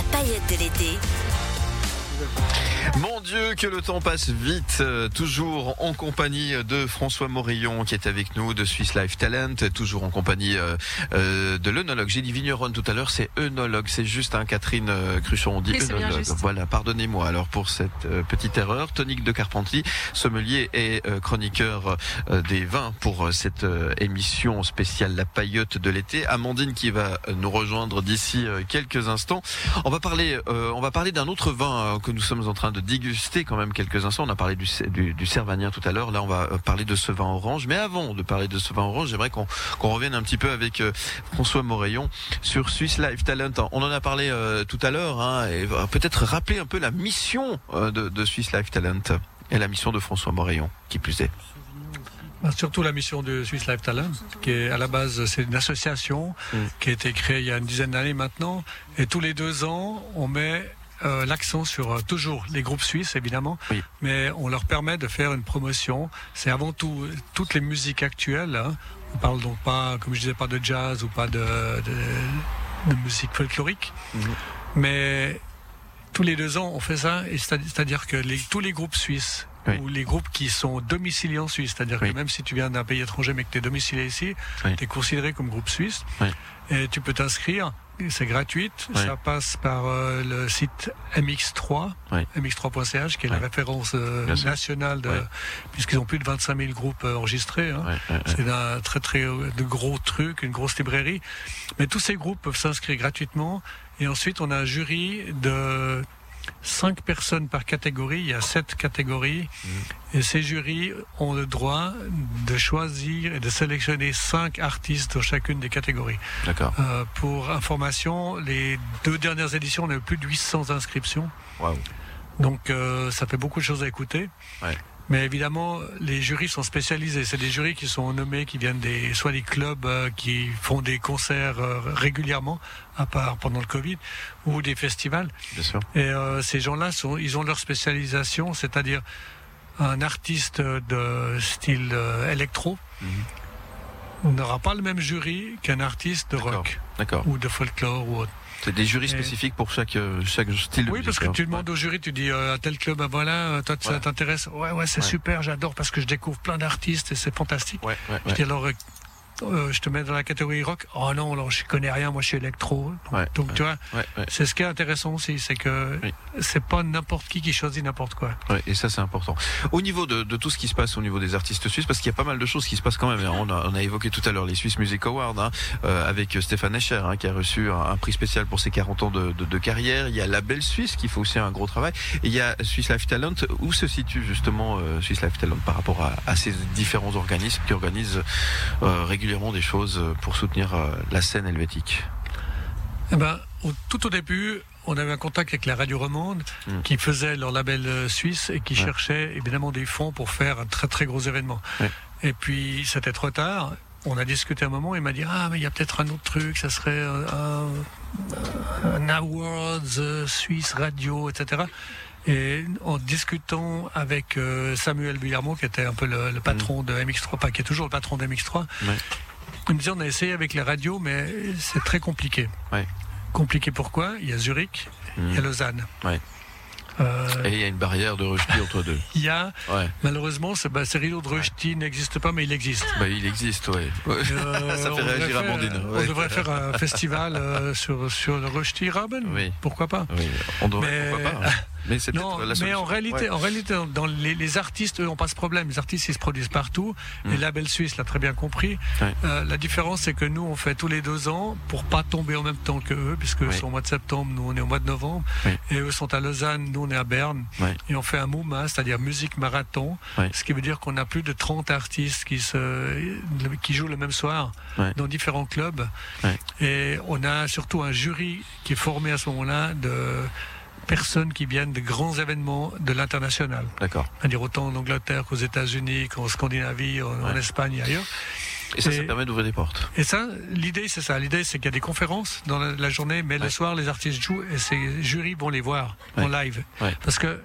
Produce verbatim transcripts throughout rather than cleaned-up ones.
paillette de l'été. Mon Dieu, que le temps passe vite, euh, toujours en compagnie de François Morillon qui est avec nous, de Swiss Life Talent, toujours en compagnie euh, euh, de l'œnologue. J'ai dit vigneronne tout à l'heure, c'est œnologue, c'est juste un hein, Catherine euh, Cruchon, on dit oui, œnologue. Voilà, pardonnez-moi alors pour cette euh, petite erreur. Tonique de Carpentier, sommelier et euh, chroniqueur euh, des vins pour euh, cette euh, émission spéciale La Paillote de l'été. Amandine qui va euh, nous rejoindre d'ici euh, quelques instants. On va parler, euh, on va parler d'un autre vin euh, que nous sommes en train de déguster quand même quelques instants. On a parlé du, du, du Cervagnin tout à l'heure. Là, on va parler de ce vin orange. Mais avant de parler de ce vin orange, j'aimerais qu'on qu'on revienne un petit peu avec euh, François Morillon sur Swiss Life Talent. On en a parlé euh, tout à l'heure, hein, et peut-être rappeler un peu la mission euh, de, de Swiss Life Talent et la mission de François Morillon, qui plus est. Surtout la mission de Swiss Life Talent, qui est à la base, c'est une association mmh. qui a été créée il y a une dizaine d'années maintenant. Et tous les deux ans, on met Euh, l'accent sur euh, toujours les groupes suisses évidemment, oui. mais on leur permet de faire une promotion. C'est avant tout toutes les musiques actuelles. Hein. On parle donc pas, comme je disais, pas de jazz ou pas de, de, de musique folklorique, mmh. mais tous les deux ans on fait ça. Et c'est-à-dire que les, tous les groupes suisses oui. ou les groupes qui sont domiciliés en Suisse, c'est-à-dire oui. que même si tu viens d'un pays étranger mais que tu es domicilié ici, oui. tu es considéré comme groupe suisse oui. et tu peux t'inscrire. C'est gratuit, oui. ça passe par euh, le site M X trois, oui. M X trois point C H, qui est oui. la référence euh, nationale, de, oui. puisqu'ils ont plus de vingt-cinq mille groupes euh, enregistrés. Hein. Oui, oui, oui. C'est un très très de gros truc, une grosse librairie. Mais tous ces groupes peuvent s'inscrire gratuitement. Et ensuite, on a un jury de cinq personnes par catégorie. Il y a sept catégories. Mmh. Et ces jurys ont le droit de choisir et de sélectionner cinq artistes dans chacune des catégories. D'accord. Euh, pour information, les deux dernières éditions, on a eu plus de huit cents inscriptions. Waouh. Donc, euh, ça fait beaucoup de choses à écouter. Ouais. Mais évidemment, les jurys sont spécialisés. C'est des jurys qui sont nommés, qui viennent des, soit des clubs euh, qui font des concerts euh, régulièrement, à part pendant le Covid, ou des festivals. Bien sûr. Et euh, ces gens-là, sont, ils ont leur spécialisation, c'est-à-dire un artiste de style euh, électro mm-hmm. n'aura pas le même jury qu'un artiste de D'accord. rock D'accord. ou de folklore ou autre. C'est des jurys spécifiques pour chaque, chaque style de oui, musique. parce que tu demandes ouais. au jury, tu dis euh, à tel club, ben voilà, toi ça ouais. t'intéresse. Ouais, ouais, c'est ouais. super, j'adore parce que je découvre plein d'artistes et c'est fantastique. Ouais, ouais, je ouais. dis alors, euh, je te mets dans la catégorie rock. Oh non, alors je connais rien, moi je suis électro. Donc, ouais, donc ouais, tu vois, ouais, ouais. c'est ce qui est intéressant aussi, c'est que oui. c'est pas n'importe qui qui choisit n'importe quoi. Ouais, et ça c'est important. Au niveau de, de tout ce qui se passe au niveau des artistes suisses, parce qu'il y a pas mal de choses qui se passent quand même. On a, on a évoqué tout à l'heure les Swiss Music Awards hein, euh, avec Stéphane Escher hein, qui a reçu un, un prix spécial pour ses quarante ans de, de, de carrière. Il y a Label Suisse qui fait aussi un gros travail. Et il y a Swiss Life Talent. Où se situe justement euh, Swiss Life Talent par rapport à, à ces différents organismes qui organisent euh, régulièrement des choses pour soutenir euh, la scène helvétique? Eh ben, au, tout au début, on avait un contact avec la Radio Romande mmh. qui faisait leur label euh, suisse et qui ouais. cherchait évidemment des fonds pour faire un très très gros événement. Ouais. Et puis c'était trop tard. On a discuté un moment, il m'a dit ah mais il y a peut-être un autre truc, ça serait un, un Awards euh, Suisse Radio, et cetera. Et en discutant avec euh, Samuel Villarmont, qui était un peu le, le patron mmh. de M X trois, pas qui est toujours le patron de M X trois. Ouais. Il me disait, on a essayé avec les radios, mais c'est très compliqué. Ouais. Compliqué pourquoi ? Il y a Zurich, mmh. il y a Lausanne. Ouais. Euh, Et il y a une barrière de Rushdie entre deux. Il y a, ouais. malheureusement, ce bah, rideau de Rushdie ouais. n'existe pas, mais il existe. Bah, il existe, oui. Ouais. Euh, Ça fait réagir Amandine. Ouais. On devrait faire un festival euh, sur, sur le Rushdie Raben. Oui. Pourquoi pas ? Oui, on devrait, mais... pourquoi pas. Hein. Mais c'est non, la mais en réalité, ouais. en réalité, dans les, les artistes, eux, n'ont pas ce problème. Les artistes, ils se produisent partout. Mmh. Les labels suisses l'ont très bien compris. Ouais. Euh, la différence, c'est que nous, on fait tous les deux ans pour pas tomber en même temps que eux, puisque eux ouais. sont au mois de septembre, nous, on est au mois de novembre. Ouais. Et eux sont à Lausanne, nous, on est à Berne. Ouais. Et on fait un MUMA, c'est-à-dire musique marathon. Ouais. Ce qui veut dire qu'on a plus de trente artistes qui se, qui jouent le même soir ouais. dans différents clubs. Ouais. Et on a surtout un jury qui est formé à ce moment-là de personnes qui viennent de grands événements de l'international. D'accord. C'est-à-dire autant en Angleterre qu'aux États-Unis, qu'en Scandinavie, en, ouais. en Espagne et ailleurs. Et ça, et, ça permet d'ouvrir des portes. Et ça, l'idée, c'est ça. L'idée, c'est qu'il y a des conférences dans la, la journée, mais ouais. le soir, les artistes jouent et ces jurys vont les voir ouais. en live. Ouais. Parce que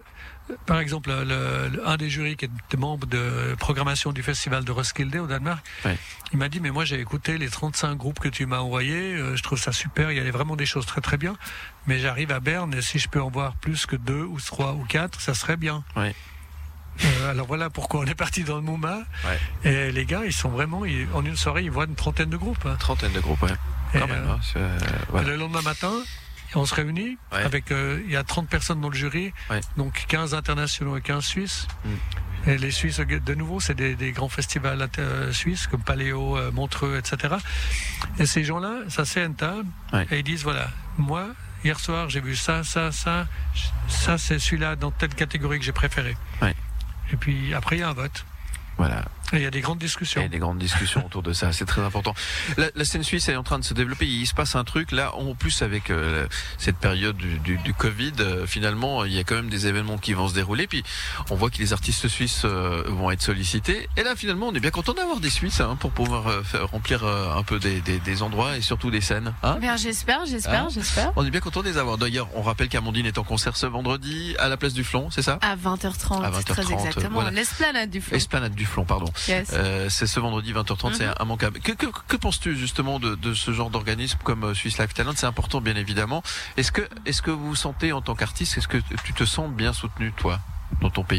par exemple, le, le, un des jurys qui était membre de programmation du festival de Roskilde au Danemark, ouais. il m'a dit, mais moi j'ai écouté les trente-cinq groupes que tu m'as envoyés, euh, je trouve ça super, il y avait vraiment des choses très très bien, mais j'arrive à Berne et si je peux en voir plus que deux ou trois ou quatre, ça serait bien. Ouais. Euh, alors voilà pourquoi on est parti dans le Mouma. Ouais. Et les gars, ils sont vraiment, ils, en une soirée, ils voient une trentaine de groupes. Hein. Trentaine de groupes, ouais. Quand et, même. Euh, hein, c'est, euh, voilà. Le lendemain matin, on se réunit ouais. avec, euh, il y a trente personnes dans le jury, ouais. donc quinze internationaux et quinze Suisses. Mm. Et les Suisses, de nouveau, c'est des, des grands festivals euh, suisses comme Paléo, euh, Montreux, et cetera. Et ces gens-là, ça c'est un table ouais. et ils disent voilà, moi. Hier soir, j'ai vu ça, ça, ça. Ça, c'est celui-là dans telle catégorie que j'ai préféré. Ouais. Et puis après, il y a un vote. Voilà. Et il y a des grandes discussions. Il y a des grandes discussions autour de ça, c'est très important. La, la scène suisse est en train de se développer, il se passe un truc là, en plus avec euh, cette période du, du, du Covid, euh, finalement il y a quand même des événements qui vont se dérouler, puis on voit que les artistes suisses euh, vont être sollicités, et là finalement on est bien content d'avoir des Suisses hein, pour pouvoir euh, faire, remplir euh, un peu des, des, des endroits et surtout des scènes. Hein bien, j'espère, j'espère, hein j'espère. On est bien content de les avoir. D'ailleurs, on rappelle qu'Amandine est en concert ce vendredi à la place du Flon, c'est ça ? À vingt heures trente, à vingt heures trente très exactement. Voilà. L'esplanade du Flon. L'esplanade du Flon, pardon. Yes. Euh, c'est ce vendredi vingt heures trente, mm-hmm. c'est immanquable. Que, que, que penses-tu justement de, de ce genre d'organisme comme Swiss Life Talent ? C'est important bien évidemment. Est-ce que, est-ce que vous vous sentez en tant qu'artiste, est-ce que tu te sens bien soutenu toi, dans ton pays ?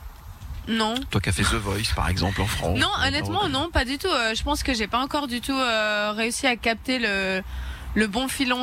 Non. Toi qui as fait The Voice par exemple en France. Non, honnêtement non, pas du tout. Euh, je pense que j'ai pas encore du tout euh, réussi à capter le... le bon filon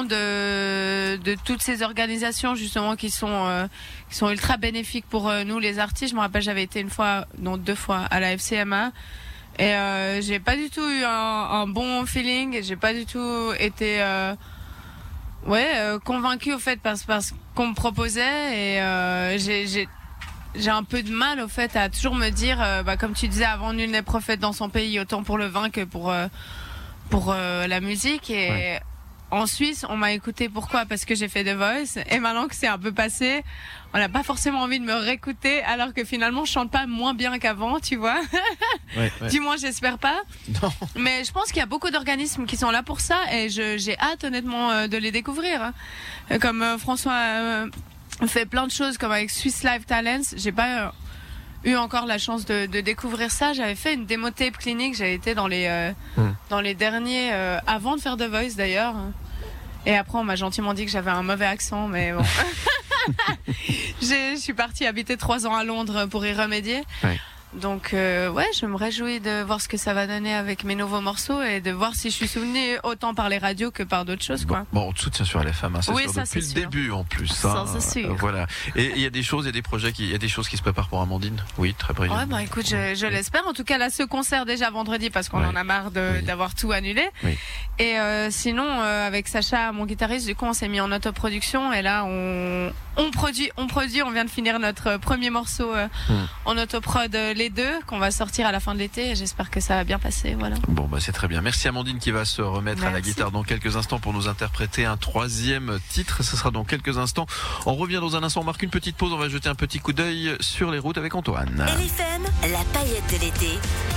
de de toutes ces organisations justement qui sont euh, qui sont ultra bénéfiques pour euh, nous les artistes. Je me rappelle, j'avais été une fois, non deux fois à la F C M A et euh, j'ai pas du tout eu un, un bon feeling. J'ai pas du tout été euh, ouais euh, convaincue au fait parce parce qu'on me proposait et euh, j'ai j'ai j'ai un peu de mal au fait à toujours me dire euh, bah comme tu disais avant, nul n'est prophète dans son pays, autant pour le vin que pour euh, pour euh, la musique et ouais. En Suisse, on m'a écouté. Pourquoi ? Parce que j'ai fait The Voice. Et maintenant que c'est un peu passé, on n'a pas forcément envie de me réécouter, alors que finalement, je chante pas moins bien qu'avant, tu vois. Ouais, ouais. Du moins, j'espère pas. Non. Mais je pense qu'il y a beaucoup d'organismes qui sont là pour ça, et je, j'ai hâte, honnêtement, de les découvrir. Comme euh, François euh, fait plein de choses, comme avec Swiss Life Talents, j'ai pas euh, eu encore la chance de, de découvrir ça. J'avais fait une démo tape clinique, j'avais été dans les euh, mmh. dans les derniers euh, avant de faire The Voice d'ailleurs. Et après on m'a gentiment dit que j'avais un mauvais accent, mais bon. Je suis partie habiter trois ans à Londres pour y remédier. Ouais. Donc euh, ouais, je me réjouis de voir ce que ça va donner avec mes nouveaux morceaux et de voir si je suis souvenue autant par les radios que par d'autres choses, quoi. Bon, bon on te soutient sur L F M, hein, c'est oui, sûr, ça, depuis c'est le sûr. début en plus. Ça, hein, c'est sûr. Euh, voilà. Et il y a des choses, il y a des projets, qui, il y a des choses qui se préparent pour Amandine. Oui, très brillant. Ouais, bah écoute, je, je l'espère. En tout cas, là, ce concert déjà vendredi parce qu'on ouais. en a marre de, oui. d'avoir tout annulé. Oui. Et euh, sinon, euh, avec Sacha, mon guitariste, du coup, on s'est mis en autoproduction et là, on on produit, on produit. On vient de finir notre premier morceau euh, hum. en autoprod, euh, les deux, qu'on va sortir à la fin de l'été. Et j'espère que ça va bien passer. Voilà. Bon, bah c'est très bien. Merci Amandine qui va se remettre Merci. à la guitare dans quelques instants pour nous interpréter un troisième titre. Ce sera dans quelques instants. On revient dans un instant. On marque une petite pause. On va jeter un petit coup d'œil sur les routes avec Antoine. L F M, la paillette de l'été.